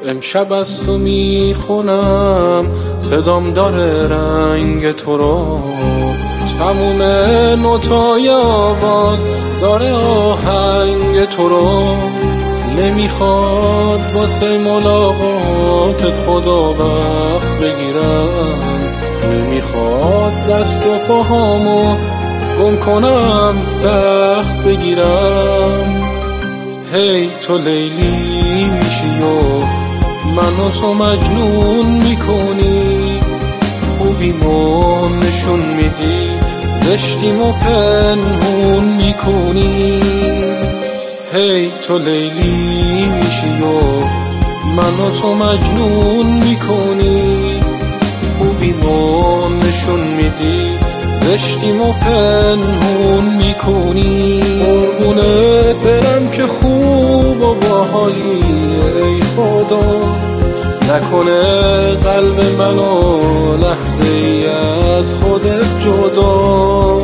امشب از تو میخونم، صدام داره رنگ تو رو، تموم نوتای آواز داره آهنگ تو رو. نمیخواد واسه ملاقاتت خدا وقت بگیرم، نمیخواد دست و پاهامو گم کنم سخت بگیرم. هی تو لیلی میشی و منو تو مجنون میکنی، خوبیمو نشون میدی، زشتیمو پنهون میکنی. هی تو لیلی میشی و منو تو مجنون میکنی، خوبیمو نشون میدی، زشتیمو پنهون میکنی. قربونت برم که خوب و باحالی، ای خدا نکنه قلب منو لحظه ای از خودت جدا.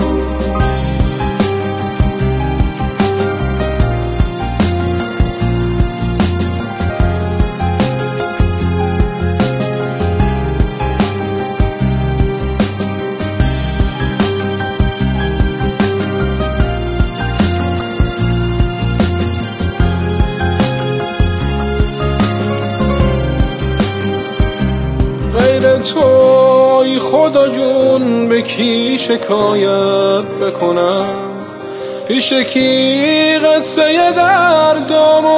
غیر توی خدا جون به کی شکایت بکنم، پیش کی قصه دردامو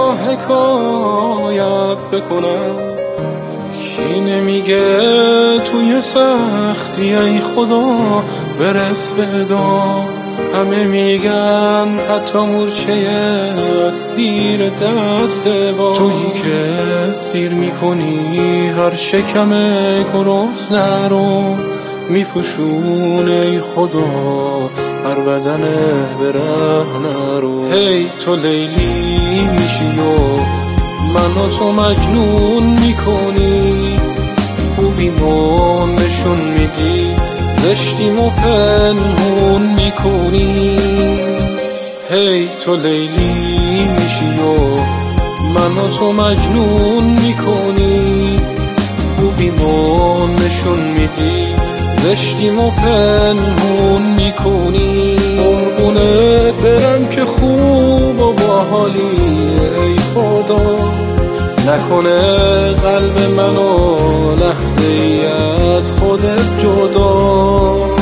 حکایت بکنم. کی نمیگه توی سختی ای خدا برس به دام، همه میگن حتی مورچه سیر دست با تویی که سیر میکنی هر شکم گرسنه رو، میپوشونه ای خدا هر بدن برهنه رو. هی تو لیلی میشی و منو تو مجنون میکنی، خوبیمو نشون میدی، زشتیمو پنهون میکنی. هی تو لیلی میشی و منو تو مجنون میکنی، خوبیمو نشون میدی، زشتیمو پنهون میکنی. قربونت برم که خوب و باحالی، ای خدا نکنه قلب منو لحظه ای از خودت جدا.